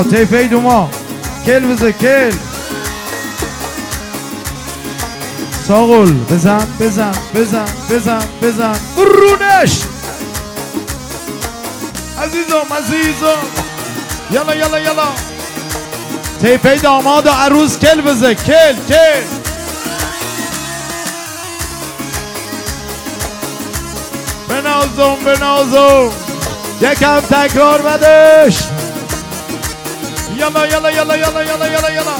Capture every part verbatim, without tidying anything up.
تیفه دوما کل بزه کل ساغل بزن بزن بزن بزن بزن برونش عزیزم عزیزم یلا یلا یلا تیفه داماد و عروس کل بزه کل کل بنازم بنازم یکم تکرار بدش یلا یلا یلا یلا یلا یلا یلا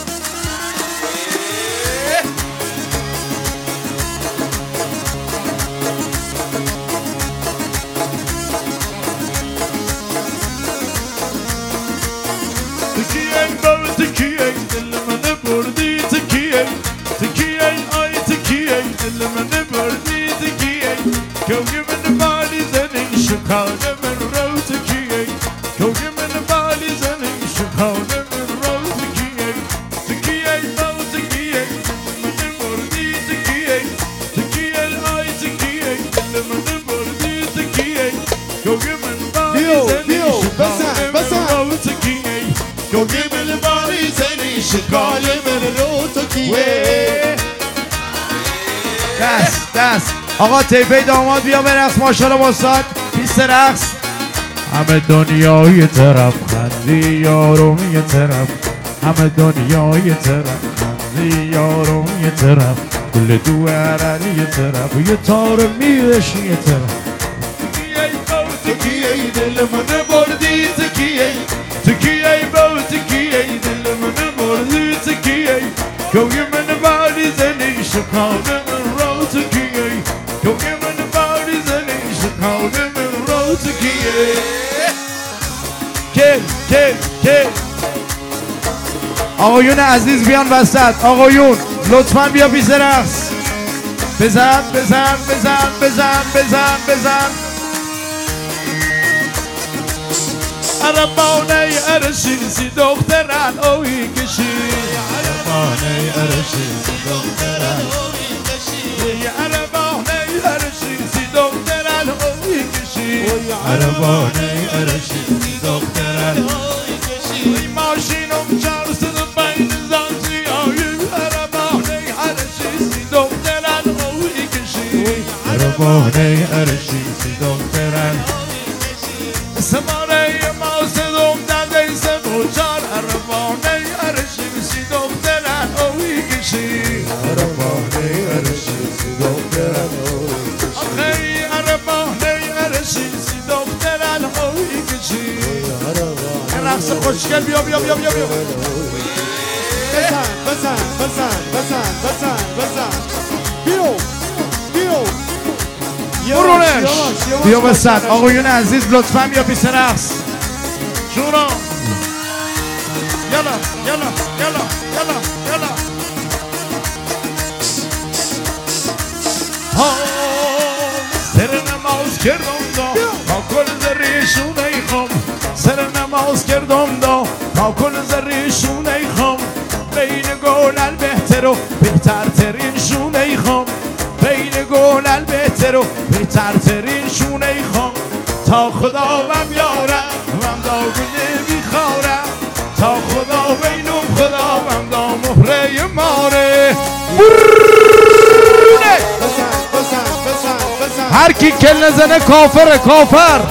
تکیه بر تکیه دل من بردی تکیه تکیه آی تکیه دل من بردی تکیه کوی من بالی زنی شکار من رو تکیه کوی من بالی زنی شکار من رو تکیه تکیه بر تکیه دل من بردی تکیه تکیه آی تکیه دل من بردی تکیه کوی من بالی زنی شکار من رو تکیه کوی من بالی زنی شکار من رو تکیه دست دست آقا تیپه داماد بیا برقص ماشاءالله باستاد پیست رقص همه دنیا یه طرف خندی یارم یه طرف همه دنیا یه طرف خندی یارم یه طرف گل دو عرن یه طرف یه تار میرش یه طرف تکیه با تکیه دل من بردی تکیه تکیه با تکیه دل من بردی تکیه کوی من بالی زنی شکار من رو تکیه کوی من بالی زنی شکار من رو تکیه کل کل کل آقایون عزیز بیان وسط آقایون لطفا بیا پیش رقص بزن بزن بزن بزن بزن بزن عربانه ارشیزی دختران اوی کشی عربانه ارشیزی دختران اوی کشی عربانه ارشیزی دختران اوی کشی عربانه ارشیزی دختران اوی کشی ماشینم چهارصد و پنج زانسی آیی عربانه ارشیزی دختران اوی کشی عربانه ارشیزی دختران سماره ماسدم دنده سبوچار عربانه ارشیزی دختران اوی کشی عربانه ارشیزی دختران اوی کشی آخی عربانه ارشیزی دختران اوی کشی رقص خوشگل بیا بیا بیا بیا بیا بزن بزن بزن بزن بزن بزن بیو بیو برونش بیا بسد آقایون عزیز لطفا بیا پیش رقص جونا یلا یلا یلا یلا یلا ها سر نماز کردم دا تا کل ذریشونه خم سر نماز کردم دا تا کل ذریشونه خم بین گل بهتر و بهتر ترین شونه خم بین گل بهتر و بهتر ترین شونه خم تا خدا وم یارم وم داگونه میخارم تا خدا بینم خدا وم دا مهره ماره هر کی کل نزنه کافره کافر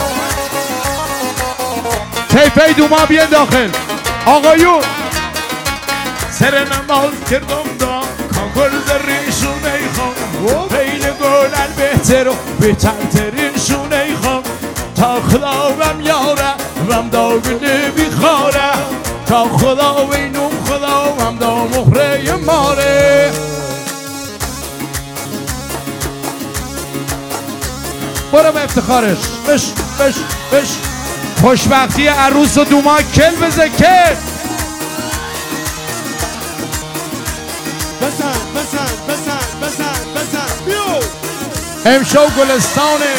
تیپه دوما بیان داخل آقایون سر نماز کردم دا کاکل زریشونه خم بین گلن بهتر و بهتر ترین شونه خم تا خدا وم یاره وم داگونه بیخاره تا خدا وینم خدا وم دا مهره ماره برم افتخارش بش بش بش خوشبختی عروس و دوما کل بزه کل بزن بزن بزن بزن بزن بیو امشو گلستانه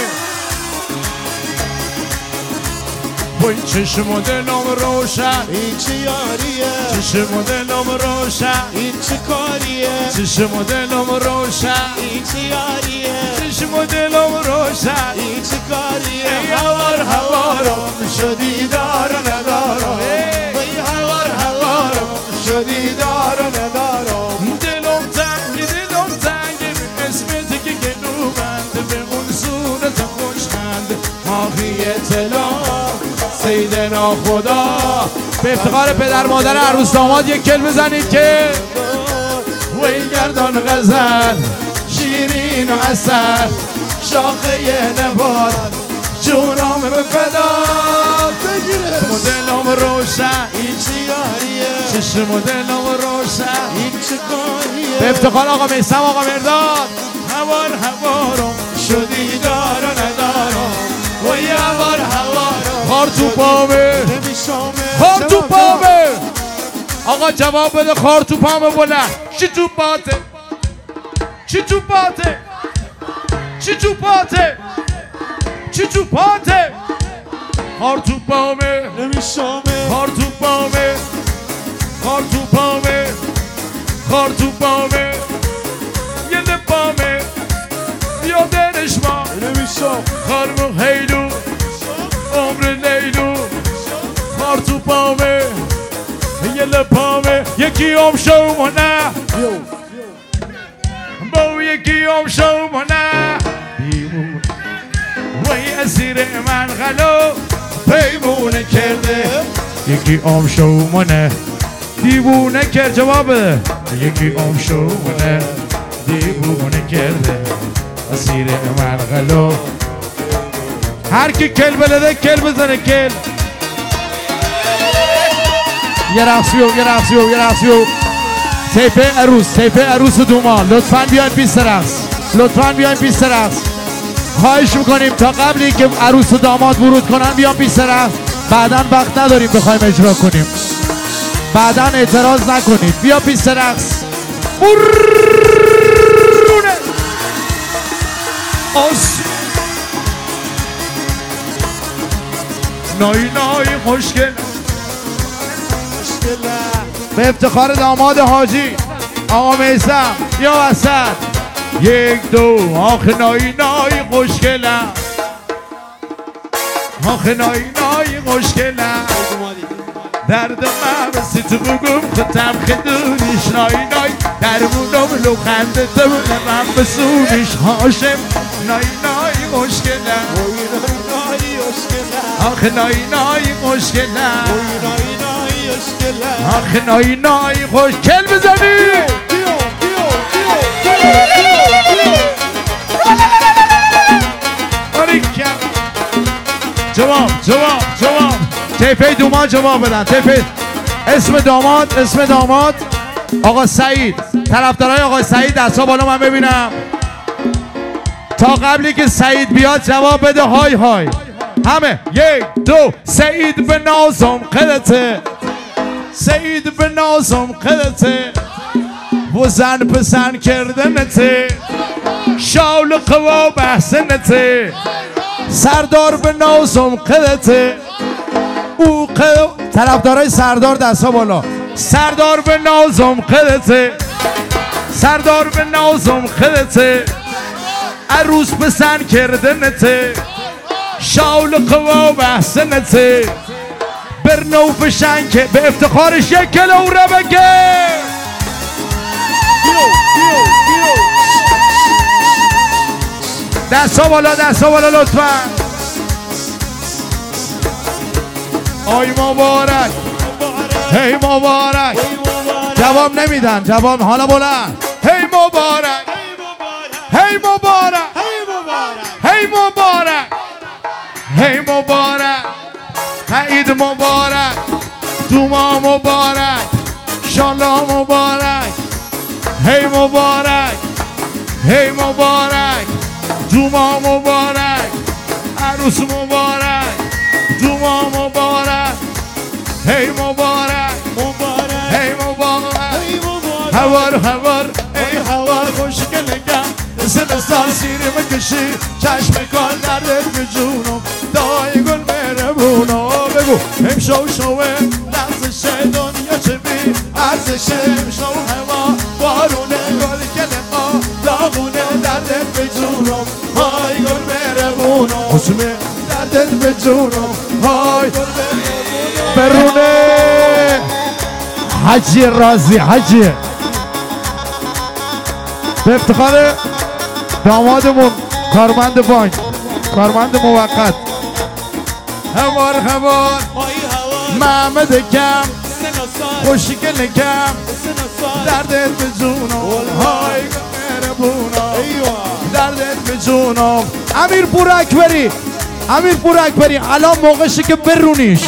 وای چشم و دلم روشن این چه یاریه چشم و دلم روشن این چه کاریه چشم و دلم روشن این چه یاریه چشم و دلم روشن این چه کاریه هوار هوارم شدی دار ندارم وای ناخدا. به افتخار پدر مادر عروس داماد یک کل بزنید که وی گردان غزل شیرین و عسل شاخه نبات جونام به فدا. چشم و دلم روشن این چیاریه، چشم و دلم روشن این چه کاریه. به افتخار آقا میثم آقا مرداد هوار هوارم شدی دار و ندارم وی هوار هوارم خار تو پامه خار تو پامه. آقا جواب بده خار تو پامه بلند. چی تو باته چی تو باته چی تو باته چی تو باته خار تو پامه نمیشامه خار تو پامه خار تو پامه خار تو پامه یه ده پامه یادنش ما نمیشام خارمو هیلو عمر لیلو خار تو پامه یه ده پامه یکی هم شومونه با یکی هم شومونه بیمون وی اسیر من غلو پیمونه کرده یکی هم شومونه دیوونه کرد. جواب بده. یکی هم شومونه دیوونه کرده اسیر من غلو. هر کی کل بلده کل بزنه کل. یه رقصیو یه رقصیو یه رقصیو تیپه عروس تیپه عروس دومان لطفاً بیاین پیست رقص لطفاً بیاین پیست رقص. خواهش میکنیم تا قبلی که عروس و داماد ورود کنن بیان پیست رقص. بعداً وقت نداریم بخوایم اجرا کنیم. بعداً اعتراض نکنید. بیا پیست رقص. برونه آس نای نای خوشگل. به افتخار داماد حاجی آقا میثم یا وسط یک دو آخ نای نای خوشگلم آخ نای نای خوشگلم درد من بسی تو بگم خودم خدونیش نای نای درمونم لو خنده تو من بسونیش هاشم نای نای خوشگلم آخ نای نای خوشگلم آخ نای نای خوشگل بزنی. جواب جواب جواب تیپه دومان جواب بدن. تیپه اسم داماد اسم داماد آقا سعید. طرفدارای آقا سعید دستا بالا من ببینم. تا قبلی که سعید بیاد جواب بده. های های همه یک دو. سعید به نازم قدته سعید به نازم قدته و زن پسن کردنته شاول قوا بحثنته سردار به نازم قدته او قد... طرفدارای سردار دستا بالا. سردار به نازم قدته سردار به نازم قدته عروس پسن کردنته شاول قوا بحثنته برنو بشن که به افتخارش یک کلو ربکه. دستا بالا دستا بالا لطفا. آی مبارک هی مبارک. جواب نمیدن جواب حالا بلند. هی مبارک هی مبارک هی مبارک هی مبارک عید مبارک دوما مبارک شالا مبارک هی مبارک هی مبارک دوما مبارک عروس مبارک دوما مبارک هی مبارک مبارک هی مبارک ای مبارک هوار هوار ای هوار خوشگلگم سلستان سیر مکشی چشم کار دردت به جونم دای گل مهربونم. بگو امشو شوه لحظش دنیا چه بی ارزش امشو هوا بارونه گل کلقا داغونه دردت به جونم های گل مهربونم حسمه دردت به جونم های برونه حجی رازی حجی. به افتخار دامادمون کارمند بانک کارمند موقت هوار هوار مایی هوا محمد کم سناسان خوشگل کم سناسان دردت به جونم های مهربونم ایوه دردت به جونم امیر پور اکبری امیر پور اکبری الان موقعشه که برونیش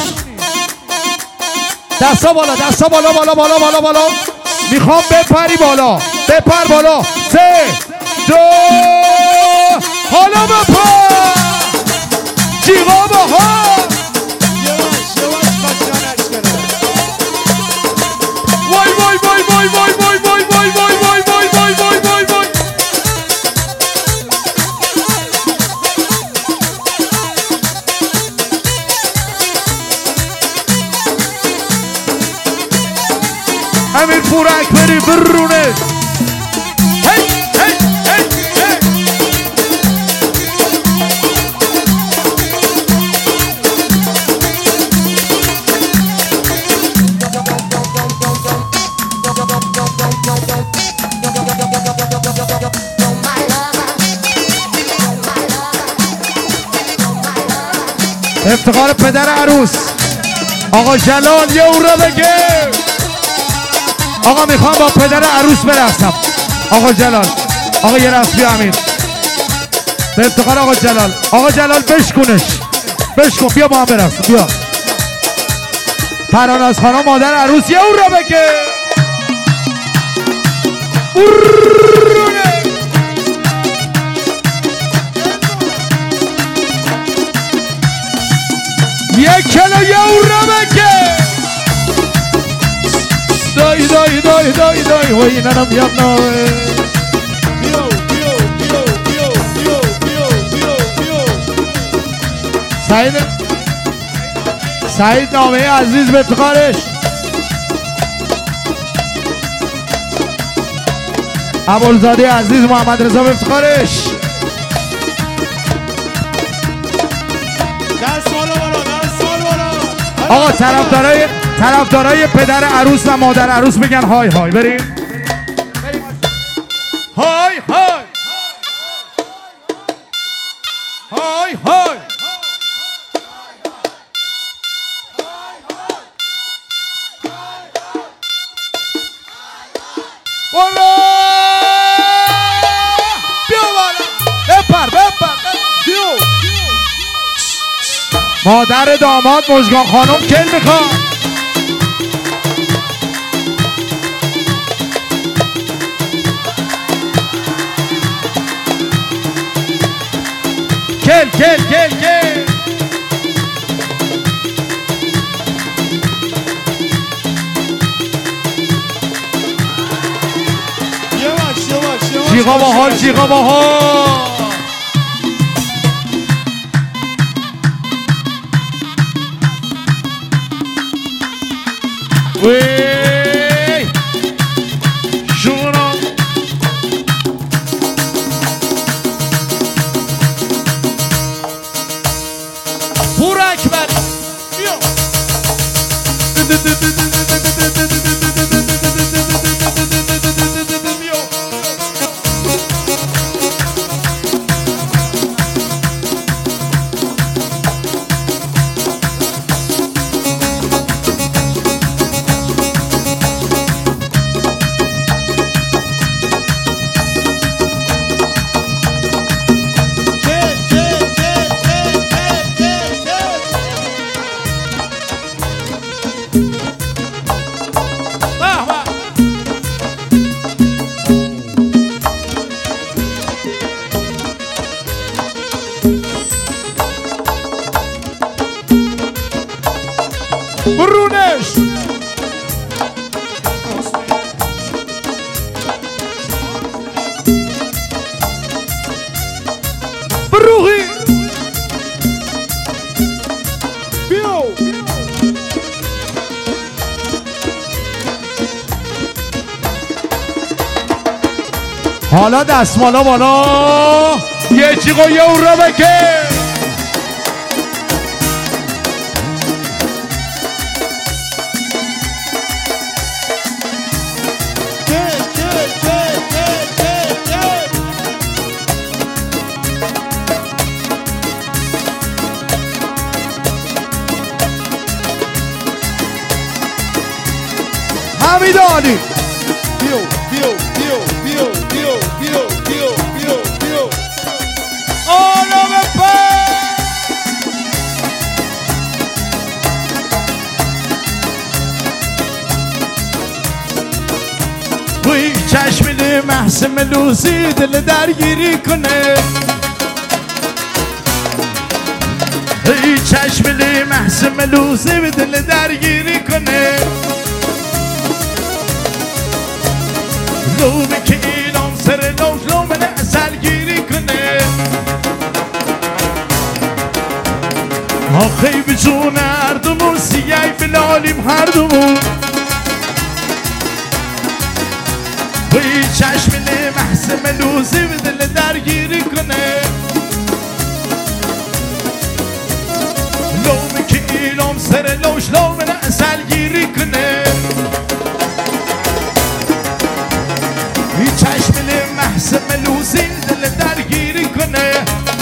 دستا بالا دستا بالا بالا بالا بالا بالا میخوام بپری بالا بپر بالا سه دو حالا بپر جیغا بها یواش یواش بچانش کنه وای وای وای وای وای وای وای وای وای وای وای وای وای وای وای امیر پور اکبری برونه هی هی هی هی افتخار پدر عروس آقا جلال یه او را بگه آقا میخوام با پدر عروس برقصم آقا جلال آقا یه رقص بیا امیر به افتخار آقا جلال آقا جلال بشکنش بشکن بیا با هم برقصم بیا پراناز خانم مادر عروس یه او را بگه ارونه. یک کلو یه او را بگه دای دای دای دای دای وای ننم یاد نوه بیو بیو بیو بیو بیو بیو بیو بیو سعید سعید نامه عزیز به افتخارش ابوالزاده عزیز محمد رضا به افتخارش دست بالا بالا دست بالا بالا آقا طرفدارای طرفدارای پدر عروس و مادر عروس بگن های های بریم های های های های بالا بیا بالا بپر بپر بیو مادر داماد مژگان خانم کل میخواد کل کل کل کل یواش یواش یواش جیغا با حال جیغا با حال وی شورا پور اکبر بیا برونش بروغی بیو حالا دستمالا بالا یه جیغو یه او را بکه حمید عالی بیو بیو بیو بیو بیو بیو بیو بیو بیو آلا بپر وی چشم محس ملوزی دل درگیری کنه ای چشم محس ملوزی به دل درگیری کنه لومه که اینام سر لوش لومه اصل گیری کنه آخی بجون هر دومون سیای بلالیم هر دومون وی چشم محس ملوزی به دل درگیری کنه لومه که اینام سر لوش لومه اصل گیری کنه وی چشم محس ملوزی دل درگیری کنه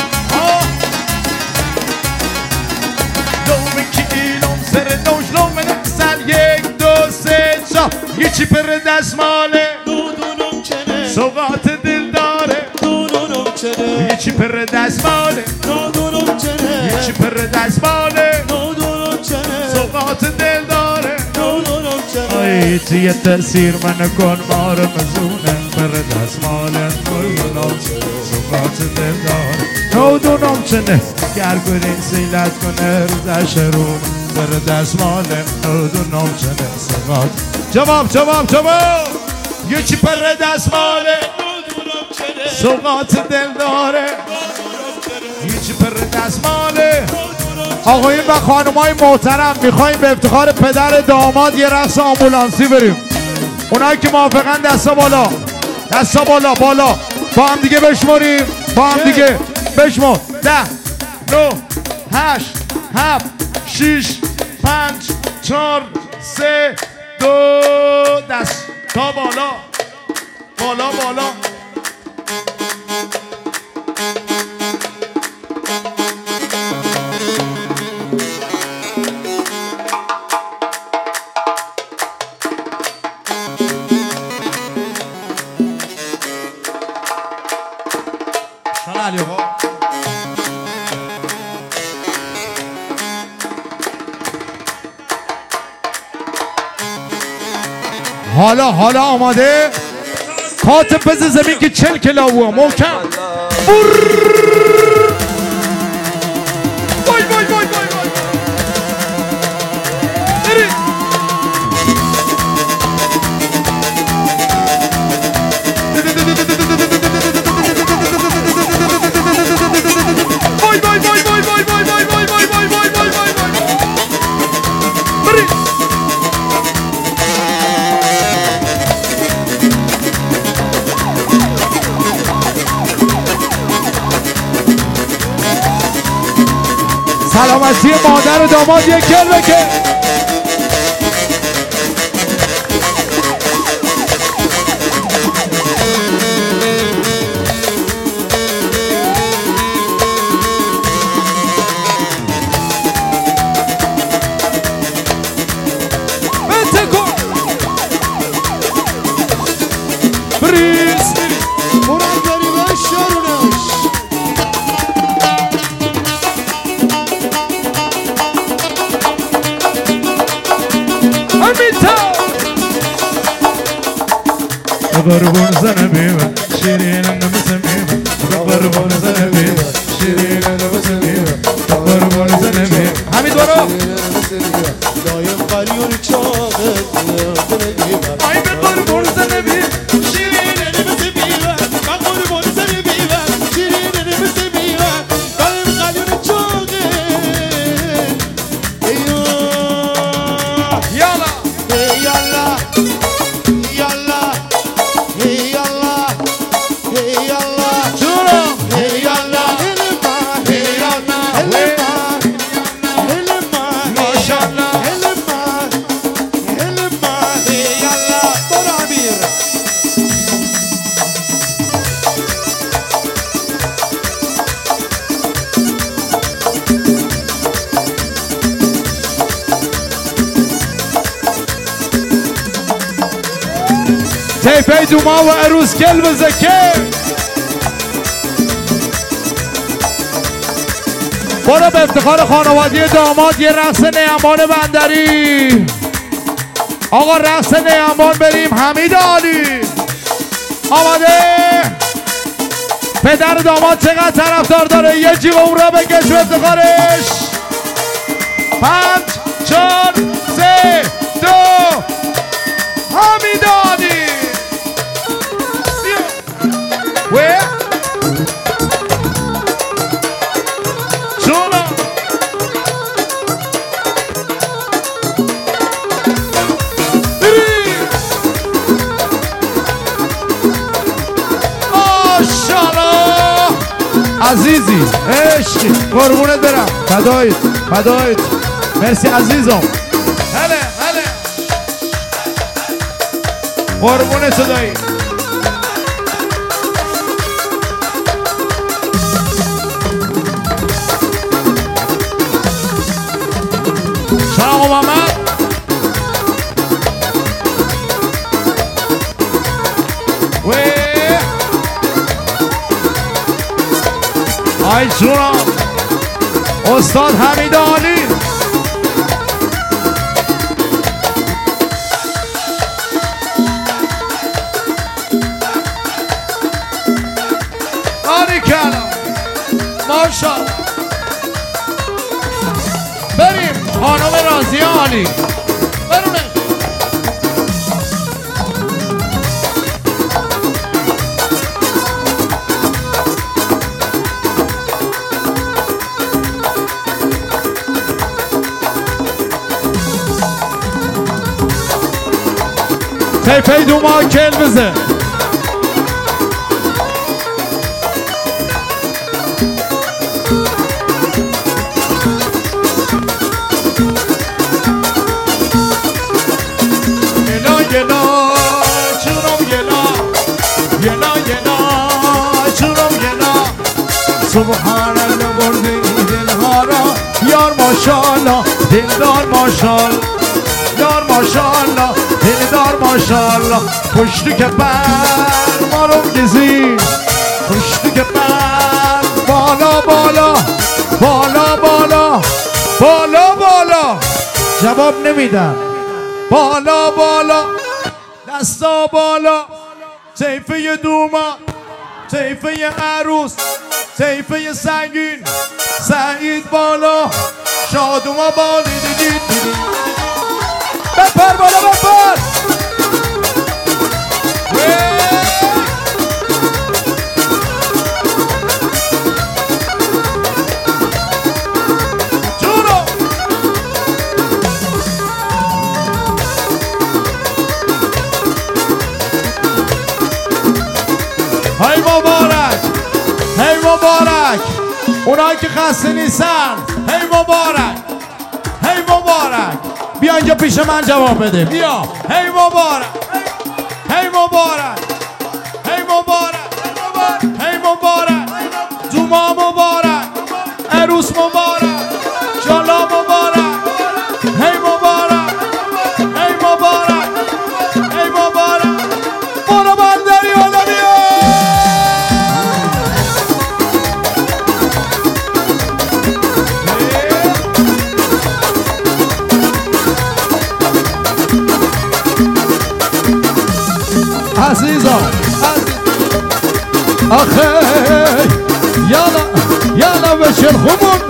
لومه که اینام سر لوش لومه اصل یک دو سه چا یه چی پر دستماله سوقات دل داره یه چی پر دستماله یه چی پر دستماله سوقات دل داره آی توی تأثیر من کن مار مزونه پر دستماله سوقات دل داره نودونم چنه گرگورین سیلت کنه روزش روم پر دستماله نودونم چنه سوقات جواب جواب جواب یه چی پر دستماله سوقات دل داره یه چی پر دستماله آقایون و خانمای محترم میخوایم به افتخار پدر داماد یه رقص آمبولانسی بریم اونایی که موافقن دستا بالا دستا بالا بالا با هم دیگه بشماریم با هم دیگه بشمار ده نو هشت هفت شیش پنج چار سه دو دست تا بالا بالا بالا شان علی آقا حالا حالا آماده کات بز زمین که چل کلاوه محکم وای وای وای وای وای برید وای وای وای وای وای وای وای وای وای وای وای وای وای برید سلامتی مادر و داماد یک کلمه که قربون زنبيبه شيرين النمسميبه قربون زنبيبه شيرين النمسميبه قربون زنبيبه حميد ورا دايم قليون چاقت ay be قربون زنبيبه شيرين النمسميبه قربون زنبيبه شيرين النمسميبه دايم قليون چاقت ايوه يلا يلا يلا يلا يلا شورا يلا ما شاء الله تیپه دوما و عروس کل بزکه برو به افتخار خانوادی داماد یه رقص نیمان بندری. آقا رقص نیمان بریم. حمید عالی آماده. پدر داماد چقدر طرفدار داره؟ یه جیغ اون را بکش به افتخارش. پنج چهار سه دو حمید عالی. و چونا بری ماشالله عزیزی عشقی قربونت برم. فدایت فدایت. مرسی عزیزم. هله هله قربونت دایی. شاه محمد و آی جونم استاد حمید عالی. آری کلا ماشالله. بریم خانم راضیه عالی. برونه تیپه دوما کل بزه. سبحان الله بردی دلها را یار ماشالله دلدار ماشالله یار ماشالله دلدار ماشالله. پشتی که بر ما رو گزی پشتی که بر بالا بالا بالا بالا بالا بالا جواب نمیدن. بالا بالا دستا بالا. طیفه دوما طیفه عروس طیفه سنگین سعید بالا شادوما بالا. دیدید دیدید بپر بالا بپر. جونو های مبارک هی مبارک. اونایی که خسته نیستن هی مبارک هی مبارک. بیا اینجا پیش من جواب بده. بیا هی مبارک هی مبارک هی مبارک هی مبارک. دوما مبارک عروس مبارک جالا مبارک هی مبارک هی مبارک هی مبارک. برو بندری حالا بیا. عزیزم آخه یالا یالا بشر خمون.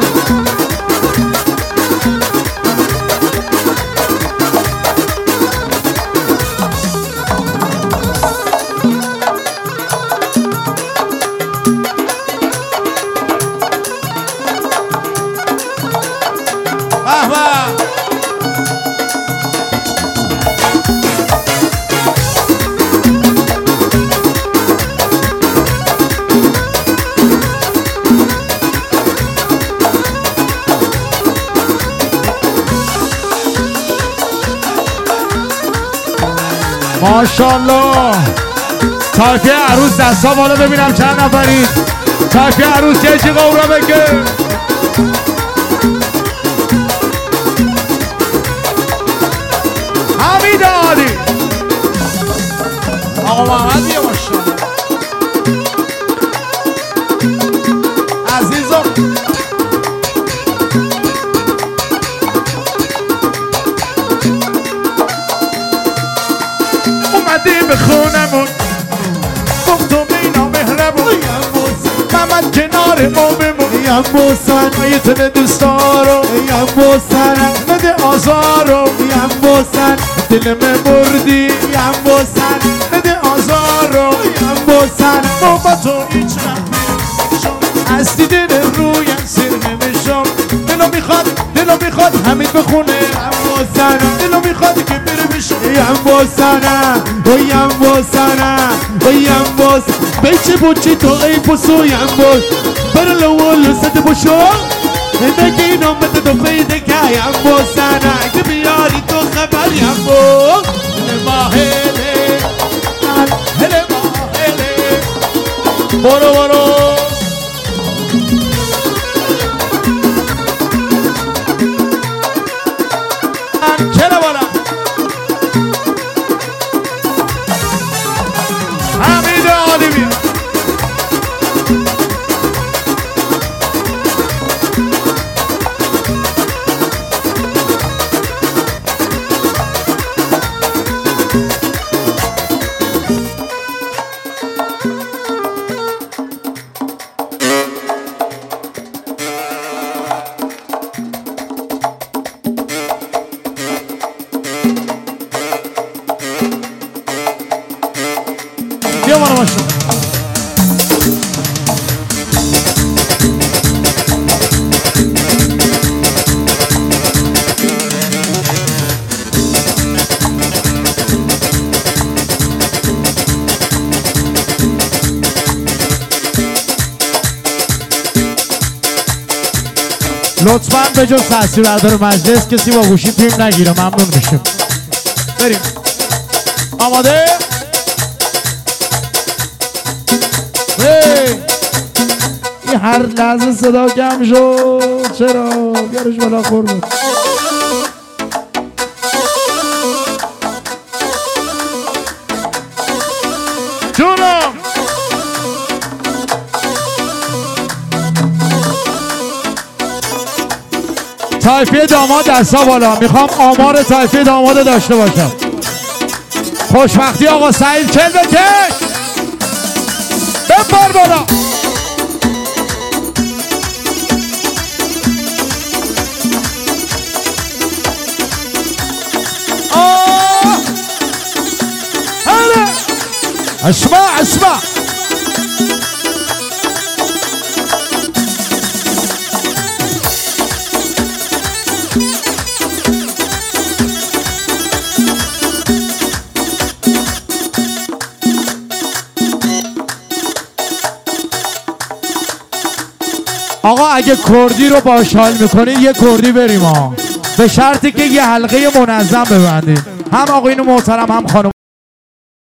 ماشالله. تایفه عروس دستا بالا ببینم چند نفرید. تایفه عروس یه جیغ اورا بگه. حمید عالی آقا محمد یه ماشاءالله عزیزم اومدی به خونمون گفتم اینا مهربون محمد کنار ما بمون یم بوسن یه تن دوستارو یم بوسن نده آزارو یم بوسن دل من بردی یم بوسن نده آزارو یم بوسن ما با تو هیچ از دیدن رویم سر نمیشم دلو میخواد دلو میخواد حمید بخونه یم بوسن دلو میخواد که بره بشه یم بوسن و یم بوسن و یم بوسن بیچه بوچی تو ای بوسو یم بوس برا لول سد بوشو نگی نامت تو پیدا که یم بوسن اگه بیاری تو خبر یم بوس هله ماهله هله ماهله برو برو چرا بالا حمید عالمی بیا بالا باشه لطفاً به جز تاثیربردار مجلس کسی با گوشی فیلم نگیره ممنون میشیم بریم آماده؟ این هر لحظه صدا کم شد چرا؟ بیارش بالا خورد جونم تایفیه داماد دستا بالا میخوام آمار تایفیه داماد داشته باشم خوشبختی آقا سعید کل بکش بپر بالا آه هلا اسمع اسمع آقا اگه کردی رو باش حال میکنی یه کردی بریم ها به شرطی که یه حلقه منظم ببندید هم آقایون محترم هم خانم